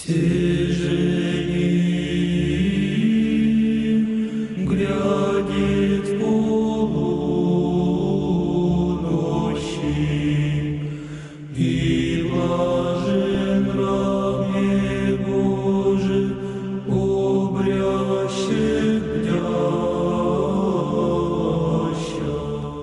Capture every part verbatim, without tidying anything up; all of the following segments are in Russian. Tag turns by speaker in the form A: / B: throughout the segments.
A: Тяжелее грядет полуночи, и блажен рабе Божий, обрящет бдяща.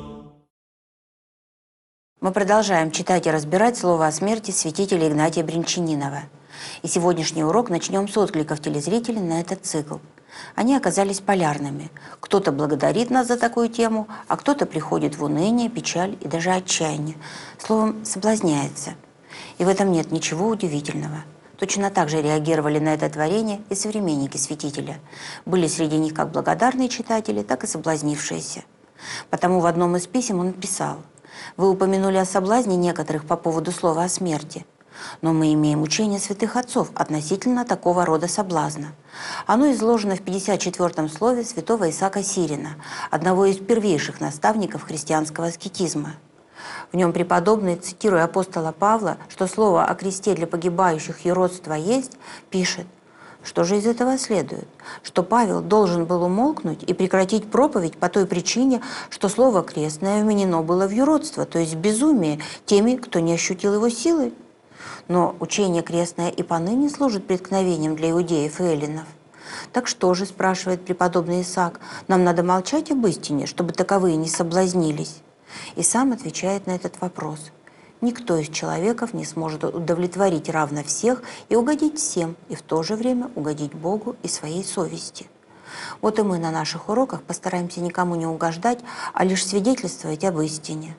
B: Мы продолжаем читать и разбирать слово о смерти святителя Игнатия Брянчанинова. И сегодняшний урок начнем с откликов телезрителей на этот цикл. Они оказались полярными. Кто-то благодарит нас за такую тему, а кто-то приходит в уныние, печаль и даже отчаяние. Словом, соблазняется. И в этом нет ничего удивительного. Точно так же реагировали на это творение и современники святителя. Были среди них как благодарные читатели, так и соблазнившиеся. Потому в одном из писем он писал: «Вы упомянули о соблазне некоторых по поводу слова о смерти. Но мы имеем учение святых отцов относительно такого рода соблазна. Оно изложено в пятьдесят четвёртом слове святого Исаака Сирина, одного из первейших наставников христианского аскетизма. В нем преподобный, цитируя апостола Павла, что слово о кресте для погибающих юродство есть, пишет: что же из этого следует? Что Павел должен был умолкнуть и прекратить проповедь по той причине, что слово крестное вменено было в юродство, то есть в безумие, теми, кто не ощутил его силы. Но учение крестное и поныне служит преткновением для иудеев и эллинов. Так что же, спрашивает преподобный Исаак, нам надо молчать об истине, чтобы таковые не соблазнились? И сам отвечает на этот вопрос: никто из человеков не сможет удовлетворить равно всех и угодить всем, и в то же время угодить Богу и своей совести. Вот и мы на наших уроках постараемся никому не угождать, а лишь свидетельствовать об истине.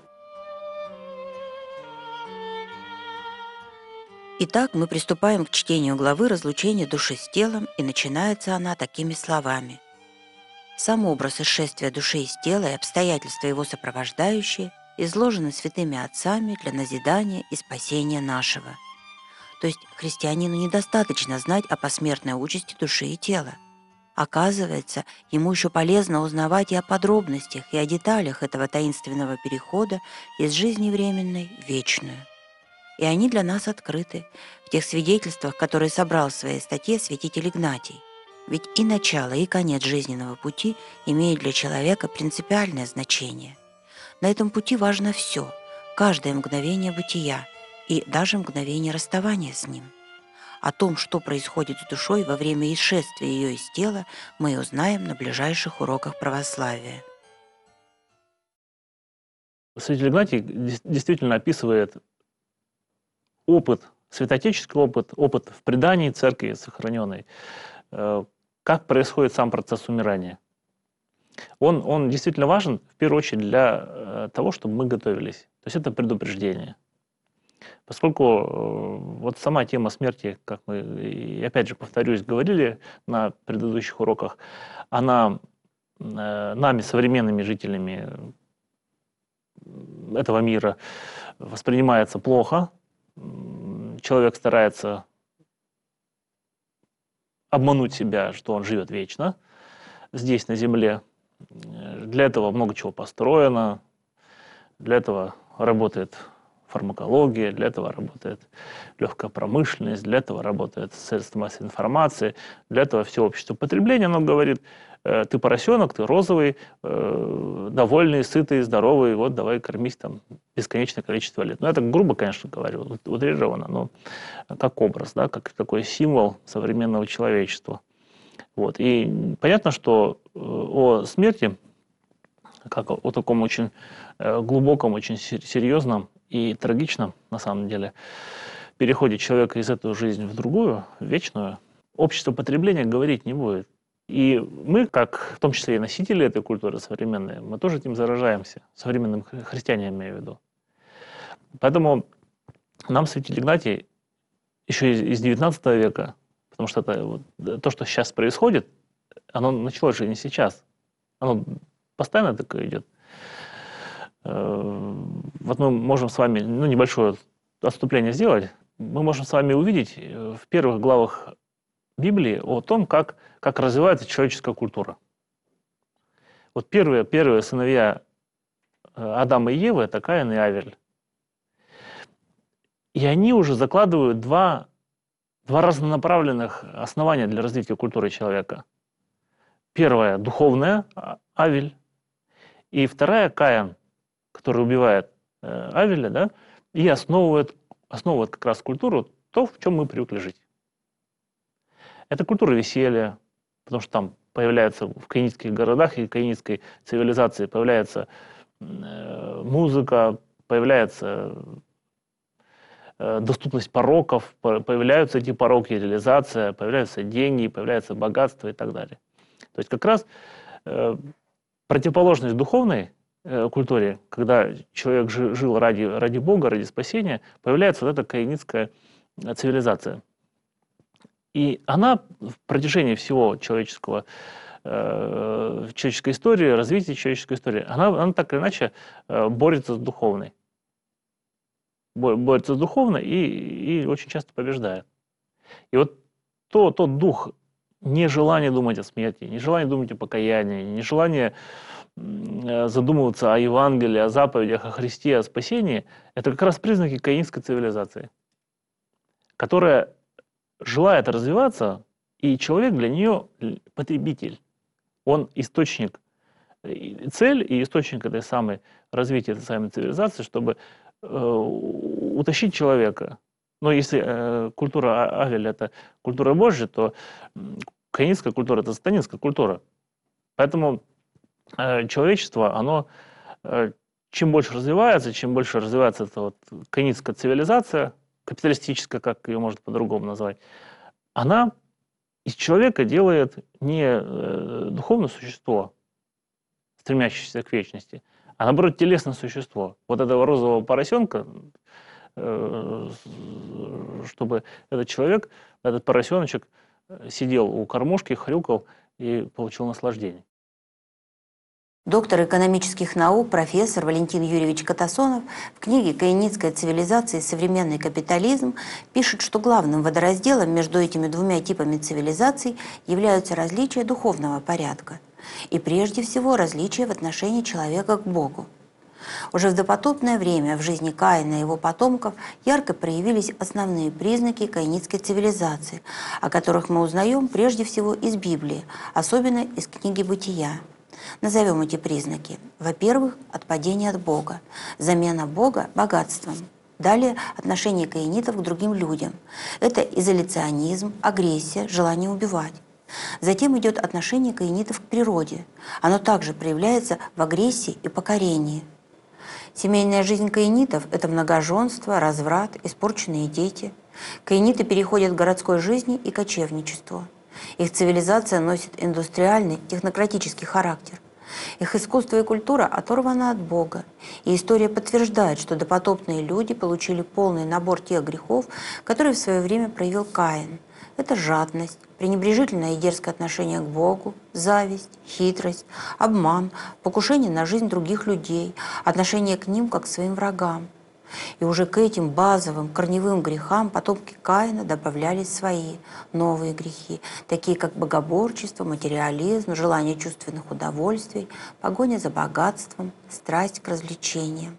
B: Итак, мы приступаем к чтению главы «Разлучение души с телом», и начинается она такими словами. Сам образ исшествия души из тела и обстоятельства его сопровождающие изложены святыми отцами для назидания и спасения нашего. То есть христианину недостаточно знать о посмертной участи души и тела. Оказывается, ему еще полезно узнавать и о подробностях, и о деталях этого таинственного перехода из жизни временной в вечную. И они для нас открыты в тех свидетельствах, которые собрал в своей статье святитель Игнатий. Ведь и начало, и конец жизненного пути имеют для человека принципиальное значение. На этом пути важно все, каждое мгновение бытия и даже мгновение расставания с ним. О том, что происходит с душой во время исшествия ее из тела, мы и узнаем на ближайших уроках православия.
C: Святитель Игнатий действительно описывает опыт, святоотеческий опыт, опыт в предании церкви сохраненной, как происходит сам процесс умирания. Он, он действительно важен, в первую очередь, для того, чтобы мы готовились. То есть это предупреждение. Поскольку вот сама тема смерти, как мы, и опять же, повторюсь, говорили на предыдущих уроках, она нами, современными жителями этого мира, воспринимается плохо. Человек старается обмануть себя, что он живет вечно здесь, на земле. Для этого много чего построено, для этого работает фармакология, для этого работает легкая промышленность, для этого работает средства массовой информации, для этого все общество потребления. Оно говорит: ты поросенок, ты розовый, довольный, сытый, здоровый, вот давай кормись там бесконечное количество лет. Ну, это грубо, конечно, говорю, утрированно, но как образ, да, как такой символ современного человечества. Вот. И понятно, что о смерти, как о таком очень глубоком, очень серьезном и трагичном, на самом деле, переходе человека из эту жизнь в другую, в вечную, общество потребления говорить не будет. И мы, как в том числе и носители этой культуры современной, мы тоже этим заражаемся, современным христиане, я имею в виду. Поэтому нам святитель Игнатий еще из девятнадцатого века, потому что это, вот, то, что сейчас происходит, оно началось же не сейчас, оно постоянно такое идет. Вот мы можем с вами, ну, небольшое отступление сделать, мы можем с вами увидеть в первых главах Библии о том, как, как развивается человеческая культура. Вот первые, первые сыновья Адама и Евы – это Каин и Авель. И они уже закладывают два, два разнонаправленных основания для развития культуры человека. Первое – духовное, Авель, и вторая – Каин, который убивает э, Авеля, да, и основывает, основывает как раз культуру, то, в чем мы привыкли жить. Это культура веселья, потому что там появляется в каинитских городах и каинитской цивилизации появляется э, музыка, появляется э, доступность пороков, появляются эти пороки, реализация, появляются деньги, появляется богатство и так далее. То есть как раз э, противоположность духовной э, культуре, когда человек жи, жил ради, ради Бога, ради спасения, появляется вот эта каинитская цивилизация. И она в протяжении всего человеческого, э, человеческой истории, развития человеческой истории, она, она так или иначе э, борется с духовной. Борется с духовной и, и очень часто побеждает. И вот то, тот дух нежелания думать о смерти, нежелания думать о покаянии, нежелания э, задумываться о Евангелии, о заповедях, о Христе, о спасении, это как раз признаки каинской цивилизации, которая желает развиваться, и человек для нее потребитель. Он источник, цель и источник этой самой развития этой самой цивилизации, чтобы э, утащить человека. Но если э, культура Авеля – это культура Божья, то каинская культура – это сатанинская культура. Поэтому э, человечество, оно э, чем больше развивается, чем больше развивается эта вот каинская цивилизация, капиталистическая, как ее можно по-другому назвать, она из человека делает не э, духовное существо, стремящееся к вечности, а наоборот телесное существо. Вот этого розового поросенка, э, чтобы этот человек, этот поросеночек сидел у кормушки, хрюкал и получил наслаждение.
B: Доктор экономических наук, профессор Валентин Юрьевич Катасонов в книге «Каинитская цивилизация и современный капитализм» пишет, что главным водоразделом между этими двумя типами цивилизаций являются различия духовного порядка и прежде всего различия в отношении человека к Богу. Уже в допотопное время в жизни Каина и его потомков ярко проявились основные признаки каинитской цивилизации, о которых мы узнаем прежде всего из Библии, особенно из книги «Бытия». Назовем эти признаки. Во-первых, отпадение от Бога, замена Бога богатством. Далее, отношение каинитов к другим людям. Это изоляционизм, агрессия, желание убивать. Затем идет отношение каинитов к природе. Оно также проявляется в агрессии и покорении. Семейная жизнь каинитов – это многоженство, разврат, испорченные дети. Каиниты переходят к городской жизни и кочевничеству. Их цивилизация носит индустриальный, технократический характер. Их искусство и культура оторваны от Бога. И история подтверждает, что допотопные люди получили полный набор тех грехов, которые в свое время проявил Каин. Это жадность, пренебрежительное и дерзкое отношение к Богу, зависть, хитрость, обман, покушение на жизнь других людей, отношение к ним как к своим врагам. И уже к этим базовым, корневым грехам потомки Каина добавляли свои новые грехи, такие как богоборчество, материализм, желание чувственных удовольствий, погоня за богатством, страсть к развлечениям.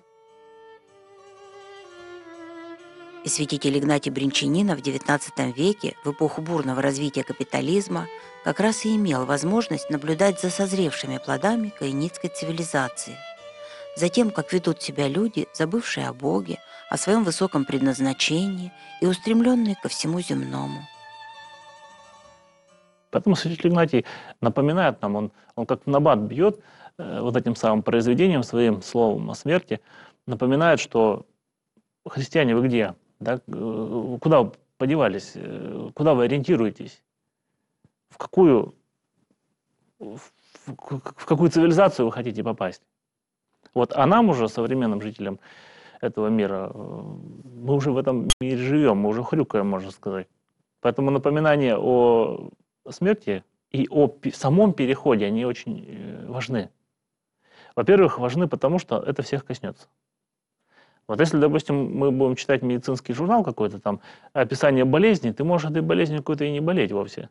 B: И святитель Игнатий Бринчанинов в девятнадцатом веке, в эпоху бурного развития капитализма, как раз и имел возможность наблюдать за созревшими плодами каинитской цивилизации. За тем, как ведут себя люди, забывшие о Боге, о своем высоком предназначении и устремленные ко всему земному.
C: Поэтому святитель Игнатий напоминает нам, он, он как в набат бьет э, вот этим самым произведением, своим словом о смерти, напоминает, что христиане, вы где? Да? Куда вы подевались? Куда вы ориентируетесь? В какую, в, в какую цивилизацию вы хотите попасть? Вот, а нам уже, современным жителям этого мира, мы уже в этом мире живем, мы уже хрюкаем, можно сказать. Поэтому напоминания о смерти и о самом переходе, они очень важны. Во-первых, важны потому, что это всех коснется. Вот если, допустим, мы будем читать медицинский журнал какой-то там, описание болезни, ты можешь этой болезнью какой-то и не болеть вовсе.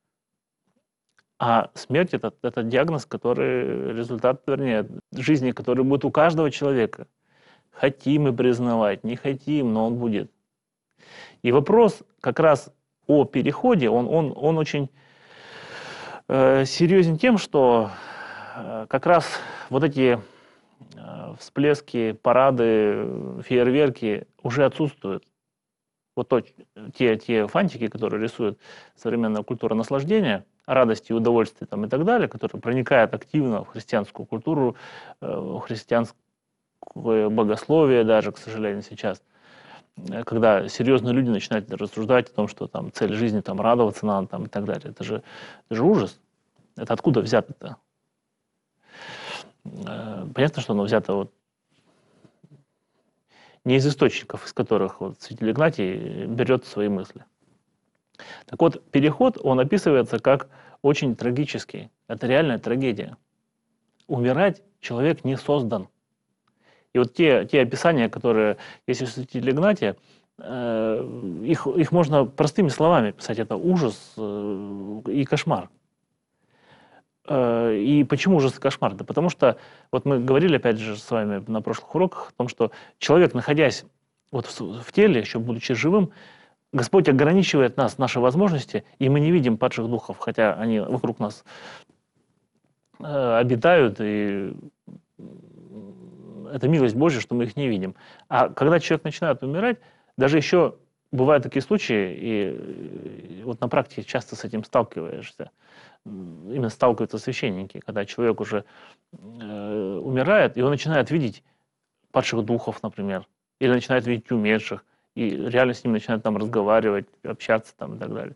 C: А смерть это, – это диагноз, который, результат, вернее, жизни, который будет у каждого человека. Хотим мы признавать, не хотим, но он будет. И вопрос как раз о переходе, он, он, он очень э, серьезен тем, что э, как раз вот эти э, всплески, парады, фейерверки уже отсутствуют. Вот то, те, те фантики, которые рисует современная культура наслаждения, радости, удовольствия там, и так далее, которые проникают активно в христианскую культуру, э, в христианское богословие даже, к сожалению, сейчас, когда серьезные люди начинают рассуждать о том, что там цель жизни там радоваться надо там, и так далее. Это же, это же ужас. Это откуда взято-то? Понятно, что оно взято вот не из источников, из которых вот святитель Игнатий берет свои мысли. Так вот, переход, он описывается как очень трагический. Это реальная трагедия. Умирать человек не создан. И вот те, те описания, которые есть у святителя Игнатия, э, их, их можно простыми словами писать. Это ужас э, и кошмар. Э, и почему ужас и кошмар? Да потому что, вот мы говорили опять же с вами на прошлых уроках о том, что человек, находясь вот в, в теле, еще будучи живым, Господь ограничивает нас, наши возможности, и мы не видим падших духов, хотя они вокруг нас э, обитают, и это милость Божья, что мы их не видим. А когда человек начинает умирать, даже еще бывают такие случаи, и вот на практике часто с этим сталкиваешься, именно сталкиваются священники, когда человек уже э, умирает, и он начинает видеть падших духов, например, или начинает видеть умерших, и реально с ним начинают там разговаривать, общаться там и так далее.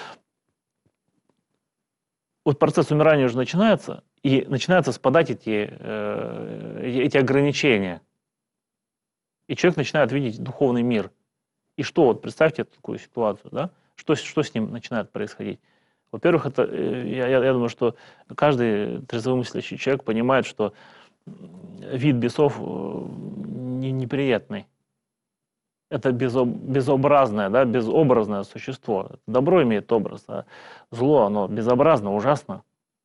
C: Вот процесс умирания уже начинается, и начинаются спадать эти, э, эти ограничения. И человек начинает видеть духовный мир. И что, вот представьте такую ситуацию, да? Что, что с ним начинает происходить? Во-первых, это, я, я, я думаю, что каждый трезвомыслящий человек понимает, что вид бесов не, неприятный. Это безоб, безобразное, да, безобразное существо. Добро имеет образ, а зло, оно безобразно, ужасно.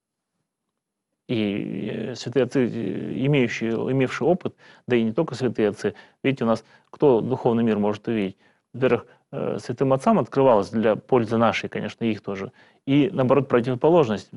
C: И святые отцы, имеющие, имевшие опыт, да и не только святые отцы, видите, у нас кто духовный мир может увидеть? Во-первых, святым отцам открывалось для пользы нашей, конечно, их тоже. И, наоборот, противоположность.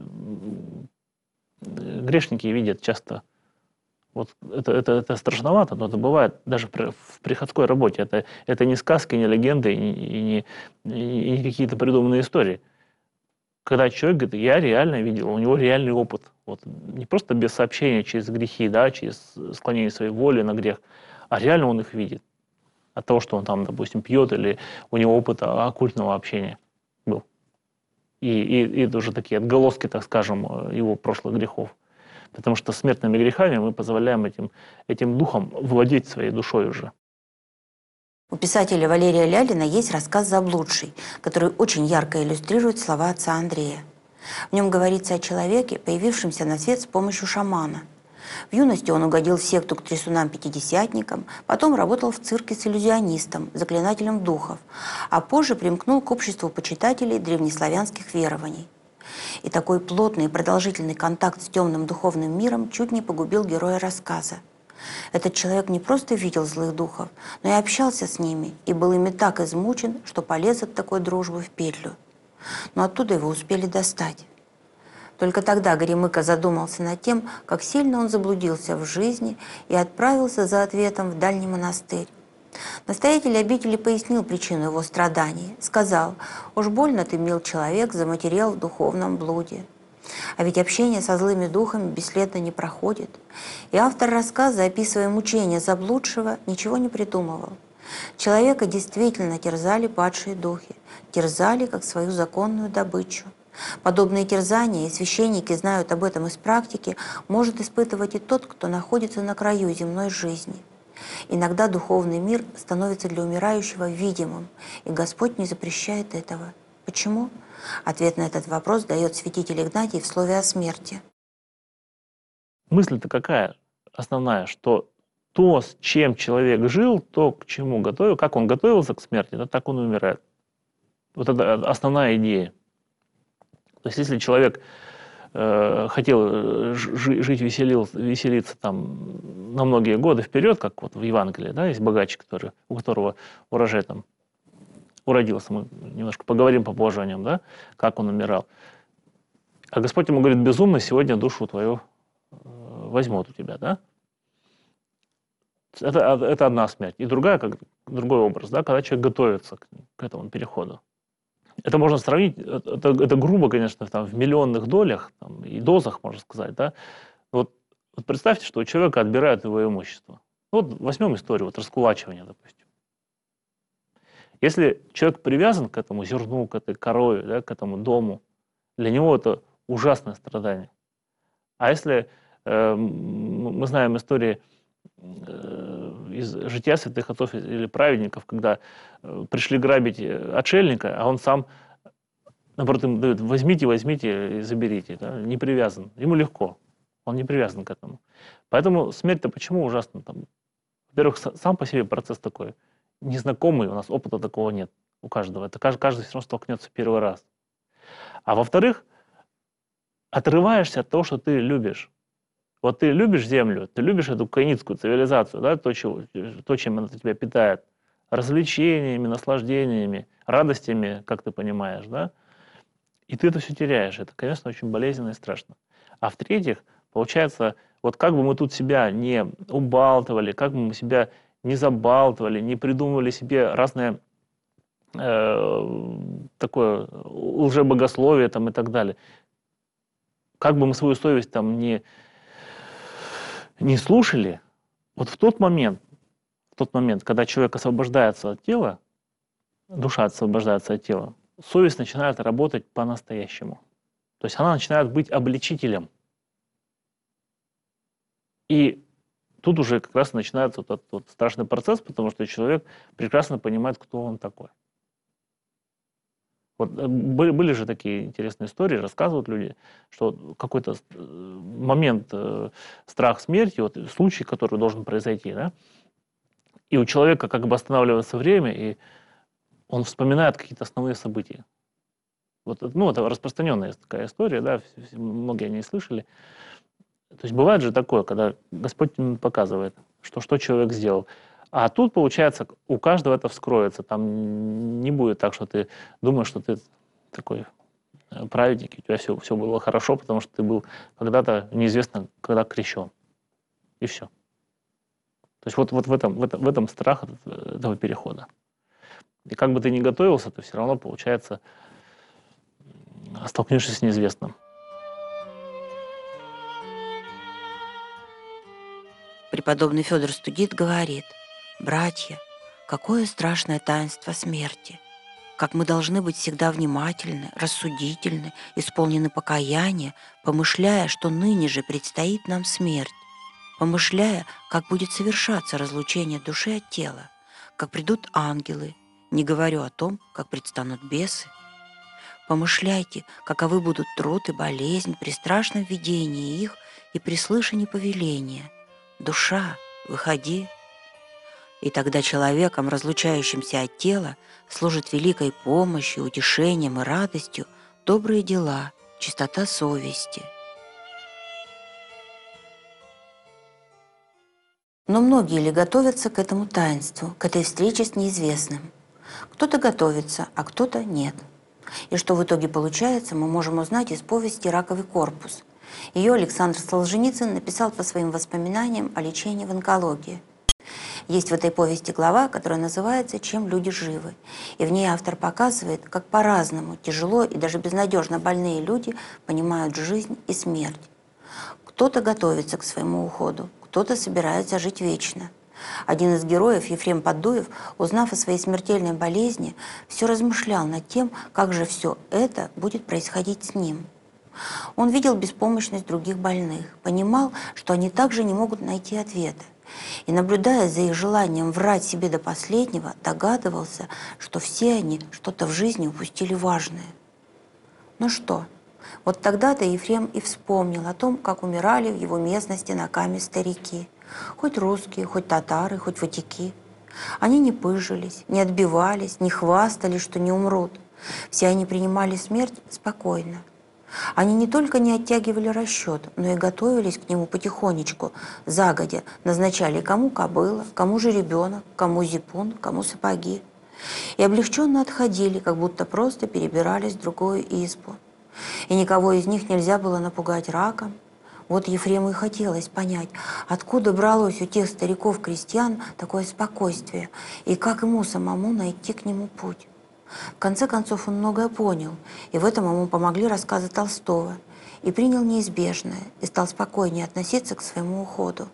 C: Грешники видят часто. Вот это, это, это страшновато, но это бывает даже в приходской работе. Это, это не сказки, не легенды, и не, и не какие-то придуманные истории. Когда человек говорит, я реально видел, у него реальный опыт. Вот, не просто без сообщения через грехи, да, через склонение своей воли на грех, а реально он их видит. От того, что он там, допустим, пьет, или у него опыт оккультного общения был. И, и, и это уже такие отголоски, так скажем, его прошлых грехов. Потому что смертными грехами мы позволяем этим, этим духам владеть своей душой уже.
B: У писателя Валерия Лялина есть рассказ «Заблудший», который очень ярко иллюстрирует слова отца Андрея. В нем говорится о человеке, появившемся на свет с помощью шамана. В юности он угодил в секту к трясунам-пятидесятникам, потом работал в цирке с иллюзионистом, заклинателем духов, а позже примкнул к обществу почитателей древнеславянских верований. И такой плотный и продолжительный контакт с темным духовным миром чуть не погубил героя рассказа. Этот человек не просто видел злых духов, но и общался с ними, и был ими так измучен, что полез от такой дружбы в петлю. Но оттуда его успели достать. Только тогда Горемыка задумался над тем, как сильно он заблудился в жизни, и отправился за ответом в дальний монастырь. Настоятель обители пояснил причину его страданий. Сказал: «Уж больно ты, мил человек, заматерел в духовном блуде». А ведь общение со злыми духами бесследно не проходит. И автор рассказа, описывая мучения заблудшего, ничего не придумывал. Человека действительно терзали падшие духи, терзали как свою законную добычу. Подобные терзания, и священники знают об этом из практики, может испытывать и тот, кто находится на краю земной жизни. Иногда духовный мир становится для умирающего видимым, и Господь не запрещает этого. Почему? Ответ на этот вопрос дает святитель Игнатий в слове о смерти.
C: Мысль-то какая основная, что то, с чем человек жил, то, к чему готовил, как он готовился к смерти, да, так он и умирает. Вот это основная идея. То есть если человек э, хотел жить, веселил, веселиться там на многие годы вперед, как вот в Евангелии, да, есть богач, который, у которого урожай там уродился. Мы немножко поговорим попозже о нем, да, как он умирал. А Господь ему говорит: безумный, сегодня душу твою возьмут у тебя, да? Это, это одна смерть. И другая, как другой образ, да, когда человек готовится к, к этому переходу. Это можно сравнить, это, это грубо, конечно, там, в миллионных долях там, и дозах, можно сказать, да. Вот, вот представьте, что у человека отбирают его имущество. Вот возьмем историю, вот раскулачивания, допустим. Если человек привязан к этому зерну, к этой корове, да, к этому дому, для него это ужасное страдание. А если э, мы знаем истории э, из жития святых отцов или праведников, когда э, пришли грабить отшельника, а он сам, наоборот, им дает: возьмите, возьмите и заберите. Да? Не привязан. Ему легко. Он не привязан к этому. Поэтому смерть-то почему ужасна? Там, во-первых, сам по себе процесс такой незнакомый, у нас опыта такого нет у каждого. Это каждый, каждый все равно столкнется первый раз. А во-вторых, отрываешься от того, что ты любишь. Вот ты любишь землю, ты любишь эту каиницкую цивилизацию, да, то, чего, то, чем она тебя питает, развлечениями, наслаждениями, радостями, как ты понимаешь, да, и ты это все теряешь. Это, конечно, очень болезненно и страшно. А в-третьих, получается, вот как бы мы тут себя не убалтывали, как бы мы себя не забалтывали, не придумывали себе разное э, такое лжебогословие там и так далее, как бы мы свою совесть там не, не слушали, вот в тот момент, в тот момент, когда человек освобождается от тела, душа освобождается от тела, совесть начинает работать по-настоящему. То есть она начинает быть обличителем. И тут уже как раз начинается вот этот вот страшный процесс, потому что человек прекрасно понимает, кто он такой. Вот были, были же такие интересные истории, рассказывают люди, что какой-то момент, э, страх смерти, вот случай, который должен произойти, да, и у человека как бы останавливается время, и он вспоминает какие-то основные события. Вот, ну, это распространенная такая история, да, многие о ней слышали. То есть бывает же такое, когда Господь показывает, что, что человек сделал. А тут, получается, у каждого это вскроется. Там не будет так, что ты думаешь, что ты такой праведник, и у тебя все, все было хорошо, потому что ты был когда-то неизвестно, когда крещен. И все. То есть вот, вот в, этом, в, этом, в этом страх этого перехода. И как бы ты ни готовился, ты все равно, получается, столкнешься с неизвестным.
B: Преподобный Федор Студит говорит: «Братья, какое страшное таинство смерти! Как мы должны быть всегда внимательны, рассудительны, исполнены покаяния, помышляя, что ныне же предстоит нам смерть, помышляя, как будет совершаться разлучение души от тела, как придут ангелы, не говорю о том, как предстанут бесы. Помышляйте, каковы будут труд и болезнь при страшном видении их и при слышании повеления: душа, выходи». И тогда человеком, разлучающимся от тела, служит великой помощью, утешением и радостью добрые дела, чистота совести. Но многие ли готовятся к этому таинству, к этой встрече с неизвестным? Кто-то готовится, а кто-то нет. И что в итоге получается, мы можем узнать из повести «Раковый корпус». Ее Александр Солженицын написал по своим воспоминаниям о лечении в онкологии. Есть в этой повести глава, которая называется «Чем люди живы». И в ней автор показывает, как по-разному тяжело и даже безнадежно больные люди понимают жизнь и смерть. Кто-то готовится к своему уходу, кто-то собирается жить вечно. Один из героев, Ефрем Поддуев, узнав о своей смертельной болезни, все размышлял над тем, как же все это будет происходить с ним. Он видел беспомощность других больных, понимал, что они также не могут найти ответа. И, наблюдая за их желанием врать себе до последнего, догадывался, что все они что-то в жизни упустили важное. Ну что, вот тогда-то Ефрем и вспомнил о том, как умирали в его местности на Каме старики. Хоть русские, хоть татары, хоть ватики. Они не пыжились, не отбивались, не хвастались, что не умрут. Все они принимали смерть спокойно. Они не только не оттягивали расчет, но и готовились к нему потихонечку, загодя, назначали, кому кобыла, кому же ребенок, кому зипун, кому сапоги. и облегченно отходили, как будто просто перебирались в другую избу. И никого из них нельзя было напугать раком. Вот Ефрему и хотелось понять, откуда бралось у тех стариков-крестьян такое спокойствие, и как ему самому найти к нему путь. В конце концов, он многое понял, и в этом ему помогли рассказы Толстого, и принял неизбежное, и стал спокойнее относиться к своему уходу.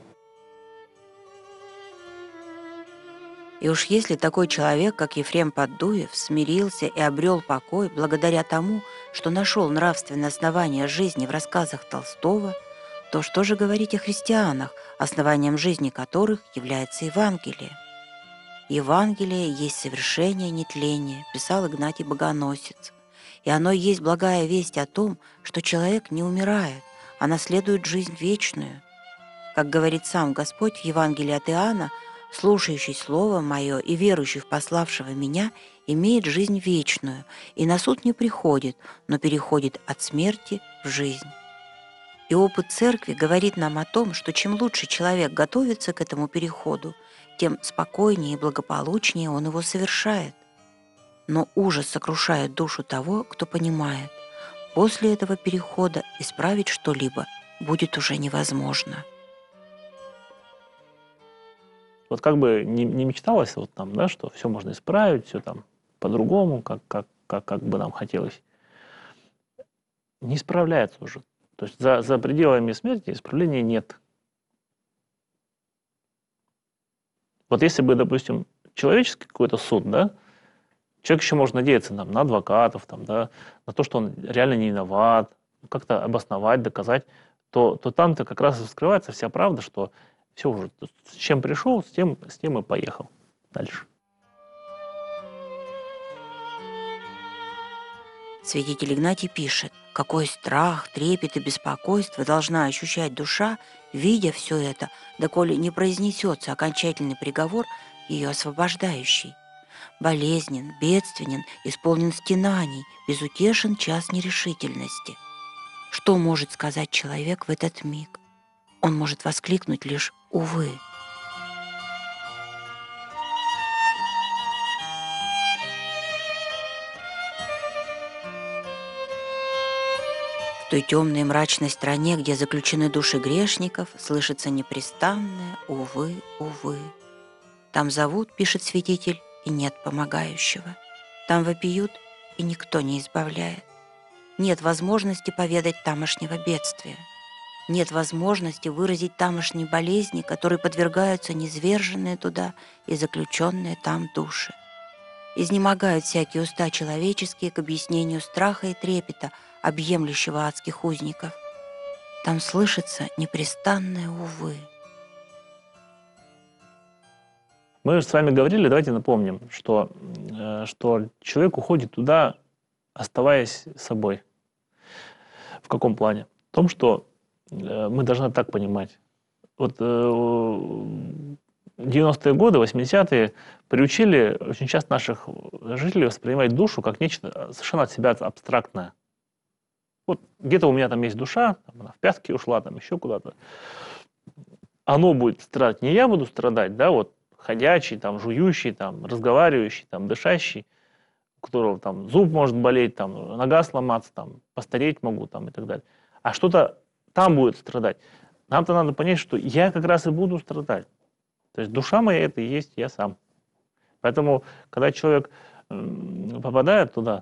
B: И уж если такой человек, как Ефрем Поддуев, смирился и обрел покой благодаря тому, что нашел нравственное основание жизни в рассказах Толстого, то что же говорить о христианах, основанием жизни которых является Евангелие? «Евангелие есть совершение нетления», писал Игнатий Богоносец, и оно есть благая весть о том, что человек не умирает, а наследует жизнь вечную. Как говорит сам Господь в Евангелии от Иоанна, «Слушающий Слово Мое и верующий в пославшего Меня имеет жизнь вечную, и на суд не приходит, но переходит от смерти в жизнь». И опыт Церкви говорит нам о том, что чем лучше человек готовится к этому переходу, тем спокойнее и благополучнее он его совершает. Но ужас сокрушает душу того, кто понимает, после этого перехода исправить что-либо будет уже невозможно.
C: Вот как бы не, не мечталось вот там, да, что все можно исправить, все там по-другому, как, как, как, как бы нам хотелось, не исправляется уже. То есть за, за пределами смерти исправления нет. Вот если бы, допустим, человеческий какой-то суд, да, человек еще может надеяться там, на адвокатов, там, да, на то, что он реально не виноват, как-то обосновать, доказать, то, то там-то как раз и вскрывается вся правда, что все уже, с чем пришел, с тем, с тем и поехал дальше.
B: Святитель Игнатий пишет, какой страх, трепет и беспокойство должна ощущать душа, видя все это, доколе не произнесется окончательный приговор, ее освобождающий. Болезнен, бедственен, исполнен стенаний, безутешен час нерешительности. Что может сказать человек в этот миг? Он может воскликнуть лишь «увы». В той темной и мрачной стране, где заключены души грешников, слышится непрестанное «увы, увы». Там зовут, пишет святитель, и нет помогающего. Там вопиют, и никто не избавляет. Нет возможности поведать тамошнего бедствия. Нет возможности выразить тамошней болезни, которой подвергаются низверженные туда и заключенные там души. Изнемогают всякие уста человеческие к объяснению страха и трепета, объемлющего адских узников. Там слышится непрестанное «увы».
C: Мы же с вами говорили, давайте напомним, что, что человек уходит туда, оставаясь собой. В каком плане? В том, что мы должны так понимать. Вот девяностые годы, восьмидесятые приучили очень часто наших жителей воспринимать душу как нечто совершенно от себя абстрактное. Вот где-то у меня там есть душа, там она в пятки ушла, там еще куда-то. Оно будет страдать. Не я буду страдать, да, вот ходячий, там, жующий, там, разговаривающий, там, дышащий, у которого там зуб может болеть, там, нога сломаться, там, постареть могу, там, и так далее. А что-то там будет страдать. Нам-то надо понять, что я как раз и буду страдать. То есть душа моя это и есть я сам. Поэтому, когда человек попадает туда,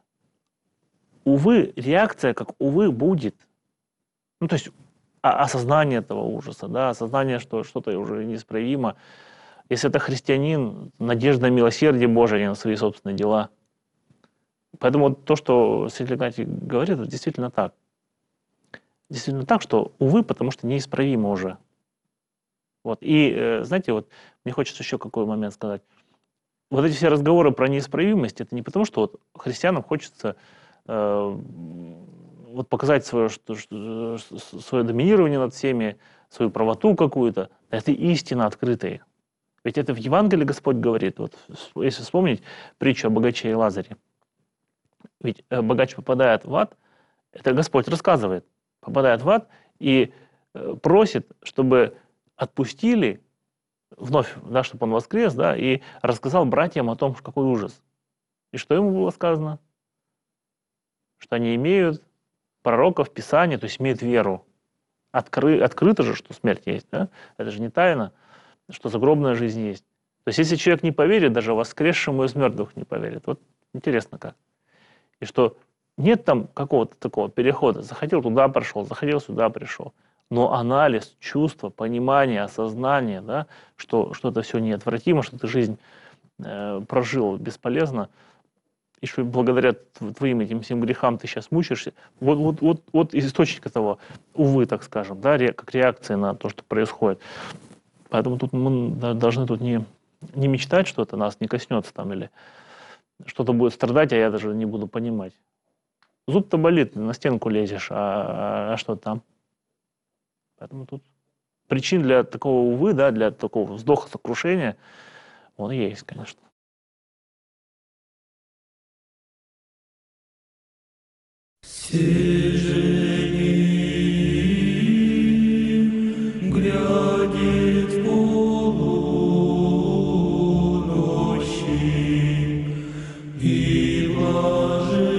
C: увы, реакция как увы будет. Ну, то есть осознание этого ужаса, да, осознание, что что-то уже неисправимо. Если это христианин, надежда на милосердие Божие, а не на свои собственные дела. Поэтому то, что святитель Игнатий говорит, это действительно так. Действительно так, что, увы, потому что неисправимо уже. Вот. И, знаете, вот мне хочется еще какой момент сказать. Вот эти все разговоры про неисправимость, это не потому, что вот христианам хочется э, вот показать свое, что, что, свое доминирование над всеми, свою правоту какую-то. Это истина открытая. Ведь это в Евангелии Господь говорит, вот, если вспомнить притчу о богаче и Лазаре. Ведь богач попадает в ад, это Господь рассказывает, попадает в ад и просит, чтобы отпустили вновь, да, чтобы он воскрес, да, и рассказал братьям о том, какой ужас. И что ему было сказано? Что они имеют пророков, Писания, то есть имеют веру. Откры, открыто же, что смерть есть, да? Это же не тайна, что загробная жизнь есть. То есть если человек не поверит, даже воскресшему из мертвых не поверит. Вот интересно как. И что нет там какого-то такого перехода. Захотел туда прошел, захотел сюда пришел. Но анализ, чувство, понимание, осознание, да, что, что это все неотвратимо, что ты жизнь э, прожил бесполезно, и что благодаря твоим этим всем грехам ты сейчас мучаешься. Вот, вот, вот, вот источник этого, увы, так скажем, да, ре, как реакция на то, что происходит. Поэтому тут мы должны тут не, не мечтать, что это нас не коснется там, или что-то будет страдать, а я даже не буду понимать. Зуб-то болит, на стенку лезешь, а, а что там? Поэтому тут причин для такого, увы, да, для такого вздоха, сокрушения, он и есть, конечно.
A: Сижени грядет полуночи, и блажен